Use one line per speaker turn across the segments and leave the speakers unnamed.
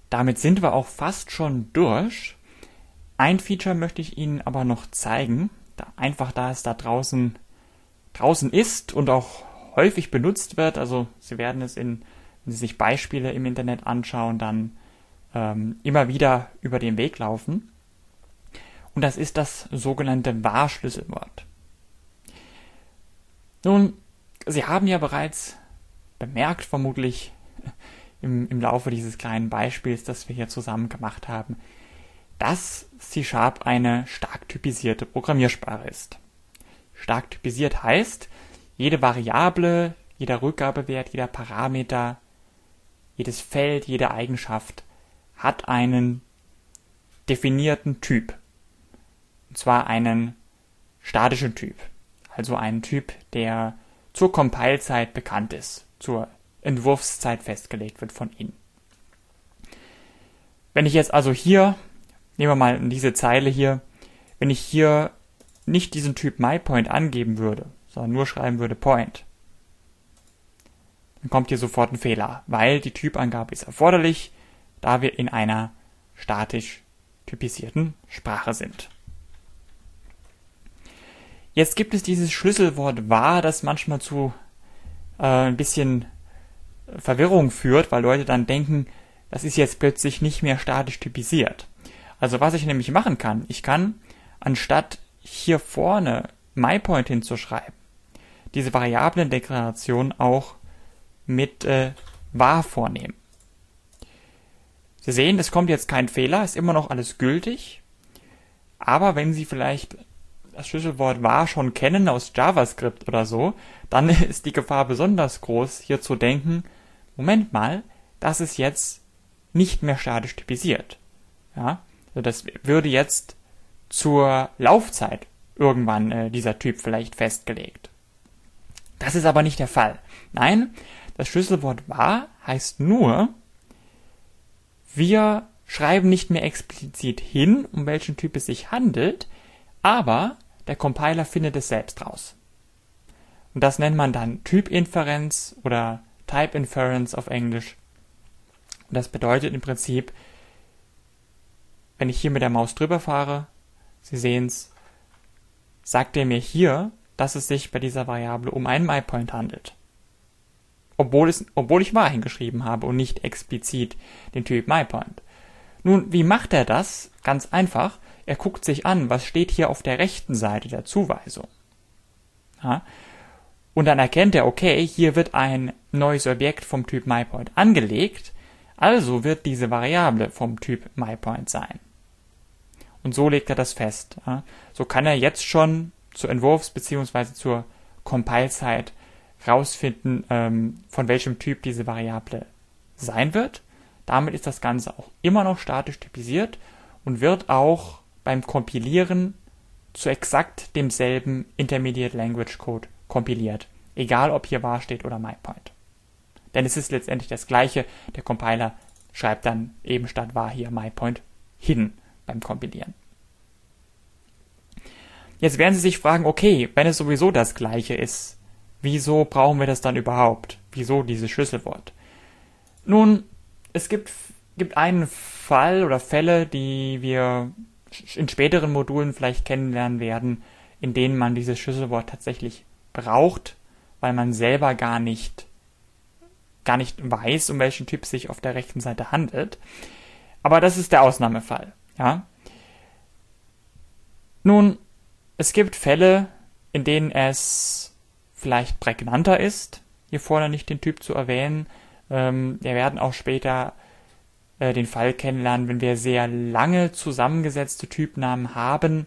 damit sind wir auch fast schon durch. Ein Feature möchte ich Ihnen aber noch zeigen, da es da draußen ist und auch häufig benutzt wird. Also Sie werden es, wenn Sie sich Beispiele im Internet anschauen, dann immer wieder über den Weg laufen. Und das ist das sogenannte Wahrschlüsselwort. Nun, Sie haben ja bereits bemerkt, vermutlich im Laufe dieses kleinen Beispiels, das wir hier zusammen gemacht haben, dass C# eine stark typisierte Programmiersprache ist. Stark typisiert heißt, jede Variable, jeder Rückgabewert, jeder Parameter, jedes Feld, jede Eigenschaft hat einen definierten Typ. Und zwar einen statischen Typ. Also einen Typ, der zur Compile-Zeit bekannt ist, zur Entwurfszeit festgelegt wird von Ihnen. Wenn ich jetzt also hier, nehmen wir mal diese Zeile hier, wenn ich hier nicht diesen Typ myPoint angeben würde, sondern nur schreiben würde Point, dann kommt hier sofort ein Fehler, weil die Typangabe ist erforderlich, da wir in einer statisch typisierten Sprache sind. Jetzt gibt es dieses Schlüsselwort var, das manchmal zu ein bisschen Verwirrung führt, weil Leute dann denken, das ist jetzt plötzlich nicht mehr statisch typisiert. Also was ich nämlich machen kann, ich kann, anstatt hier vorne myPoint hinzuschreiben, diese Variablendeklaration auch mit var vornehmen. Sie sehen, es kommt jetzt kein Fehler, ist immer noch alles gültig, aber wenn Sie vielleicht das Schlüsselwort var schon kennen aus JavaScript oder so, dann ist die Gefahr besonders groß, hier zu denken, Moment mal, das ist jetzt nicht mehr statisch typisiert. Ja, also das würde jetzt zur Laufzeit irgendwann dieser Typ vielleicht festgelegt. Das ist aber nicht der Fall. Nein, das Schlüsselwort var heißt nur, wir schreiben nicht mehr explizit hin, um welchen Typ es sich handelt, aber der Compiler findet es selbst raus. Und das nennt man dann Typinferenz oder Type Inference auf Englisch. Und das bedeutet im Prinzip, wenn ich hier mit der Maus drüber fahre, Sie sehen es, sagt er mir hier, dass es sich bei dieser Variable um einen myPoint handelt. Obwohl ich var hingeschrieben habe und nicht explizit den Typ myPoint. Nun, wie macht er das? Ganz einfach. Er guckt sich an, was steht hier auf der rechten Seite der Zuweisung. Ja? Und dann erkennt er, okay, hier wird ein neues Objekt vom Typ myPoint angelegt, also wird diese Variable vom Typ myPoint sein. Und so legt er das fest. Ja? So kann er jetzt schon zur Entwurfs- bzw. zur Compile-Zeit rausfinden, von welchem Typ diese Variable sein wird. Damit ist das Ganze auch immer noch statisch typisiert und wird auch beim Kompilieren zu exakt demselben Intermediate Language Code kompiliert. Egal, ob hier var steht oder myPoint. Denn es ist letztendlich das Gleiche. Der Compiler schreibt dann eben statt var hier myPoint hin beim Kompilieren. Jetzt werden Sie sich fragen, okay, wenn es sowieso das Gleiche ist, wieso brauchen wir das dann überhaupt? Wieso dieses Schlüsselwort? Nun, es gibt einen Fall oder Fälle, die wir in späteren Modulen vielleicht kennenlernen werden, in denen man dieses Schlüsselwort tatsächlich braucht, weil man selber gar nicht weiß, um welchen Typ es sich auf der rechten Seite handelt. Aber das ist der Ausnahmefall. Ja? Nun, es gibt Fälle, in denen es vielleicht prägnanter ist, hier vorne nicht den Typ zu erwähnen. Wir werden auch später den Fall kennenlernen, wenn wir sehr lange zusammengesetzte Typnamen haben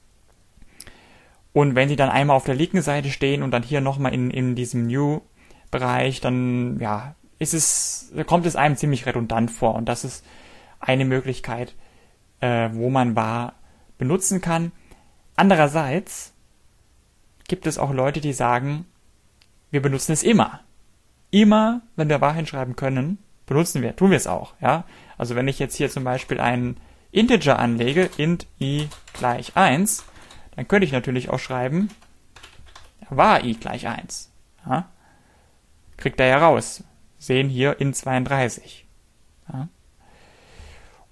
und wenn sie dann einmal auf der linken Seite stehen und dann hier nochmal in diesem New-Bereich, dann kommt es einem ziemlich redundant vor und das ist eine Möglichkeit, wo man var benutzen kann. Andererseits gibt es auch Leute, die sagen, wir benutzen es immer. Immer, wenn wir var hinschreiben können, tun wir es auch. Ja? Also wenn ich jetzt hier zum Beispiel einen Integer anlege, int i gleich 1, dann könnte ich natürlich auch schreiben, var i gleich 1. Ja? Kriegt er ja raus. Sehen hier int 32. Ja?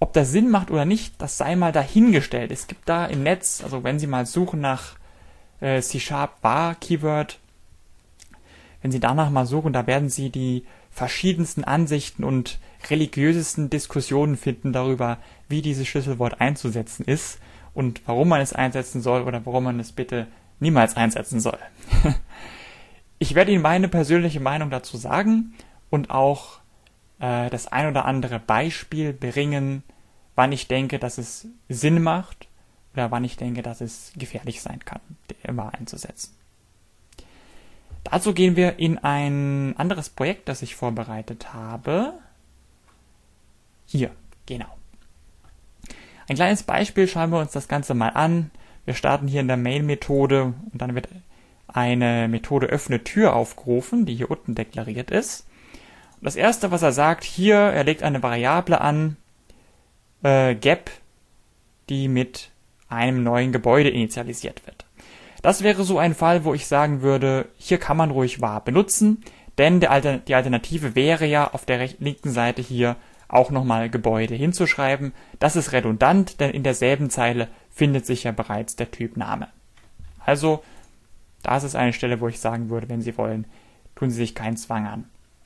Ob das Sinn macht oder nicht, das sei mal dahingestellt. Es gibt da im Netz, also wenn Sie mal suchen nach C#var-Keyword, wenn Sie danach mal suchen, da werden Sie die verschiedensten Ansichten und religiösesten Diskussionen finden darüber, wie dieses Schlüsselwort einzusetzen ist und warum man es einsetzen soll oder warum man es bitte niemals einsetzen soll. Ich werde Ihnen meine persönliche Meinung dazu sagen und auch das ein oder andere Beispiel bringen, wann ich denke, dass es Sinn macht oder wann ich denke, dass es gefährlich sein kann, var einzusetzen. Dazu gehen wir in ein anderes Projekt, das ich vorbereitet habe. Hier, genau. Ein kleines Beispiel, schauen wir uns das Ganze mal an. Wir starten hier in der Main-Methode und dann wird eine Methode öffne Tür aufgerufen, die hier unten deklariert ist. Und das erste, was er sagt, hier, er legt eine Variable an, gap, die mit einem neuen Gebäude initialisiert wird. Das wäre so ein Fall, wo ich sagen würde, hier kann man ruhig var benutzen, denn die Alternative wäre ja auf der linken Seite hier auch nochmal Gebäude hinzuschreiben. Das ist redundant, denn in derselben Zeile findet sich ja bereits der Typ Name. Also, das ist eine Stelle, wo ich sagen würde, wenn Sie wollen, tun Sie sich keinen Zwang an.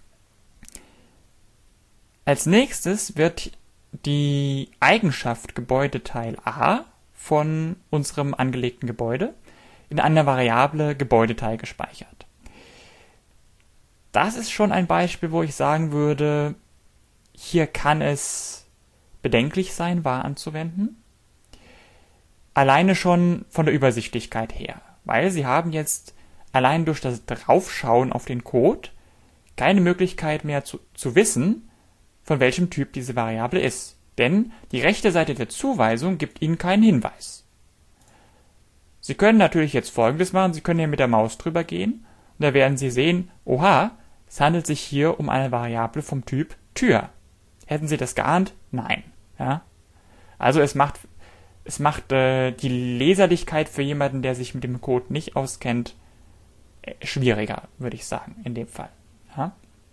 Als nächstes wird die Eigenschaft Gebäudeteil A von unserem angelegten Gebäude in einer Variable Gebäudeteil gespeichert. Das ist schon ein Beispiel, wo ich sagen würde, hier kann es bedenklich sein, var anzuwenden. Alleine schon von der Übersichtlichkeit her, weil Sie haben jetzt allein durch das Draufschauen auf den Code keine Möglichkeit mehr zu wissen, von welchem Typ diese Variable ist. Denn die rechte Seite der Zuweisung gibt Ihnen keinen Hinweis. Sie können natürlich jetzt Folgendes machen, Sie können hier mit der Maus drüber gehen und da werden Sie sehen, oha, es handelt sich hier um eine Variable vom Typ Tür. Hätten Sie das geahnt? Nein. Ja? Also es macht die Leserlichkeit für jemanden, der sich mit dem Code nicht auskennt, schwieriger, würde ich sagen, in dem Fall. Ja?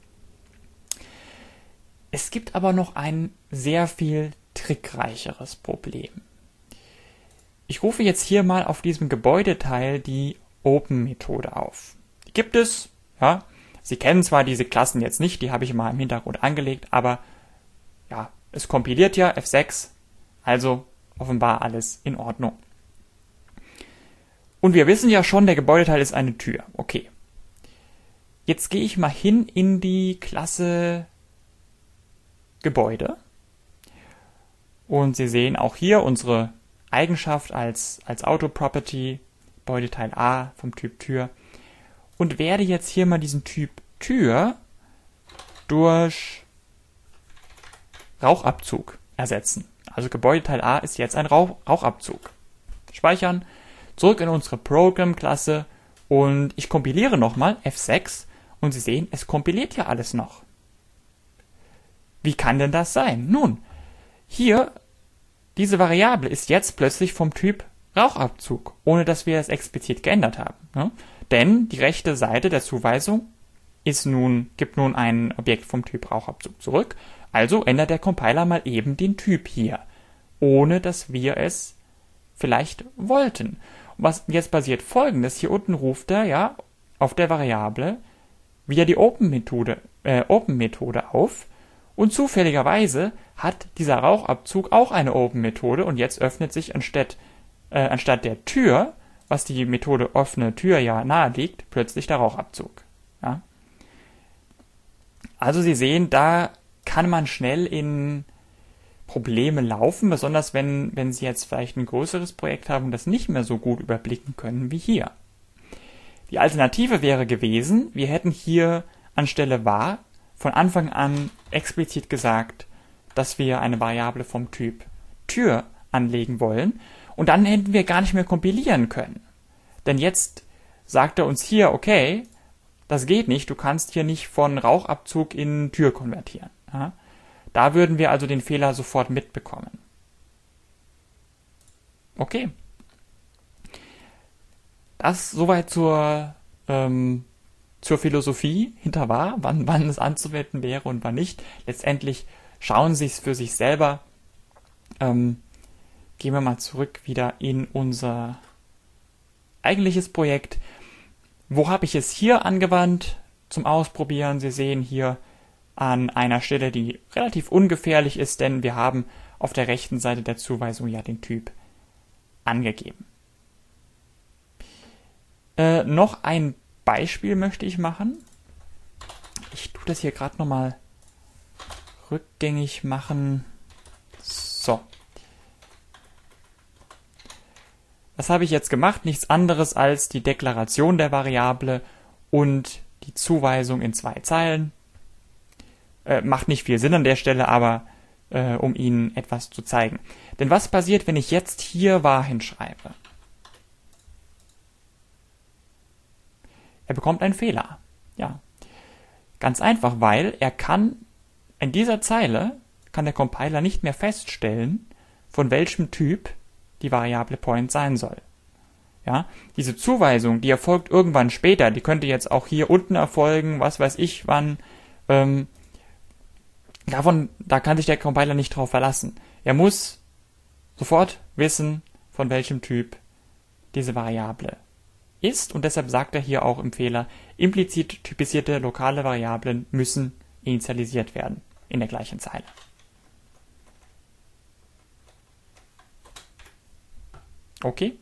Es gibt aber noch ein sehr viel trickreicheres Problem. Ich rufe jetzt hier mal auf diesem Gebäudeteil die Open-Methode auf. Die gibt es, ja. Sie kennen zwar diese Klassen jetzt nicht, die habe ich mal im Hintergrund angelegt, aber ja, es kompiliert ja F6, also offenbar alles in Ordnung. Und wir wissen ja schon, der Gebäudeteil ist eine Tür. Okay. Jetzt gehe ich mal hin in die Klasse Gebäude. Und Sie sehen auch hier unsere Eigenschaft als Auto-Property, Gebäudeteil A vom Typ Tür. Und werde jetzt hier mal diesen Typ Tür durch Rauchabzug ersetzen. Also Gebäudeteil A ist jetzt ein Rauchabzug. Speichern, zurück in unsere Program-Klasse und ich kompiliere nochmal F6 und Sie sehen, es kompiliert ja alles noch. Wie kann denn das sein? Nun, hier, diese Variable ist jetzt plötzlich vom Typ Rauchabzug, ohne dass wir es explizit geändert haben. Ne? Denn die rechte Seite der Zuweisung gibt nun ein Objekt vom Typ Rauchabzug zurück, also ändert der Compiler mal eben den Typ hier, ohne dass wir es vielleicht wollten. Und was jetzt passiert Folgendes, hier unten ruft er ja auf der Variable wieder die Open-Methode auf und zufälligerweise hat dieser Rauchabzug auch eine Open-Methode und jetzt öffnet sich anstatt der Tür, was die Methode offene Tür ja nahe liegt, plötzlich der Rauchabzug. Ja? Also Sie sehen, da kann man schnell in Probleme laufen, besonders wenn Sie jetzt vielleicht ein größeres Projekt haben und das nicht mehr so gut überblicken können wie hier. Die Alternative wäre gewesen, wir hätten hier anstelle var von Anfang an explizit gesagt, dass wir eine Variable vom Typ Tür anlegen wollen und dann hätten wir gar nicht mehr kompilieren können. Denn jetzt sagt er uns hier, okay, das geht nicht, du kannst hier nicht von Rauchabzug in Tür konvertieren. Ja? Da würden wir also den Fehler sofort mitbekommen. Okay. Das soweit zur Philosophie hinter var, wann es anzuwenden wäre und wann nicht. Letztendlich schauen Sie es für sich selber Gehen wir mal zurück wieder in unser eigentliches Projekt. Wo habe ich es hier angewandt zum Ausprobieren? Sie sehen hier an einer Stelle, die relativ ungefährlich ist, denn wir haben auf der rechten Seite der Zuweisung ja den Typ angegeben. Noch ein Beispiel möchte ich machen. Ich tue das hier gerade nochmal rückgängig machen. So. Was habe ich jetzt gemacht? Nichts anderes als die Deklaration der Variable und die Zuweisung in 2 Zeilen. Macht nicht viel Sinn an der Stelle, aber um Ihnen etwas zu zeigen. Denn was passiert, wenn ich jetzt hier wahr hinschreibe? Er bekommt einen Fehler. Ja. Ganz einfach, weil er kann in dieser Zeile kann der Compiler nicht mehr feststellen, von welchem Typ die Variable Point sein soll. Ja, diese Zuweisung, die erfolgt irgendwann später, die könnte jetzt auch hier unten erfolgen, was weiß ich wann. Da kann sich der Compiler nicht drauf verlassen. Er muss sofort wissen, von welchem Typ diese Variable ist, und deshalb sagt er hier auch im Fehler, implizit typisierte lokale Variablen müssen initialisiert werden in der gleichen Zeile. Okay?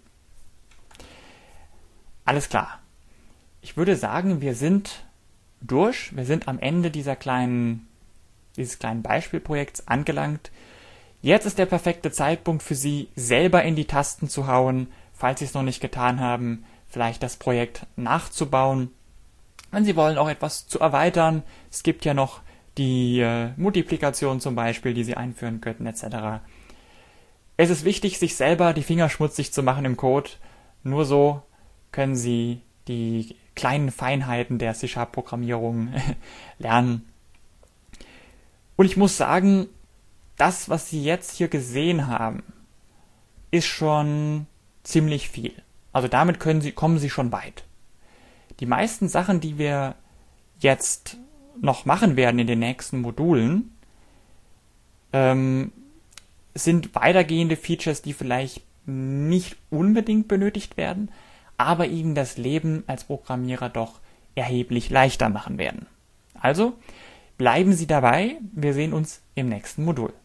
Alles klar. Ich würde sagen, wir sind durch. Wir sind am Ende dieses kleinen Beispielprojekts angelangt. Jetzt ist der perfekte Zeitpunkt für Sie, selber in die Tasten zu hauen, falls Sie es noch nicht getan haben, vielleicht das Projekt nachzubauen. Wenn Sie wollen, auch etwas zu erweitern. Es gibt ja noch die Multiplikation zum Beispiel, die Sie einführen könnten, etc. Es ist wichtig, sich selber die Finger schmutzig zu machen im Code. Nur so können Sie die kleinen Feinheiten der C#-Programmierung lernen. Und ich muss sagen, das, was Sie jetzt hier gesehen haben, ist schon ziemlich viel. Also damit kommen Sie schon weit. Die meisten Sachen, die wir jetzt noch machen werden in den nächsten Modulen, sind weitergehende Features, die vielleicht nicht unbedingt benötigt werden, aber Ihnen das Leben als Programmierer doch erheblich leichter machen werden. Also bleiben Sie dabei, wir sehen uns im nächsten Modul.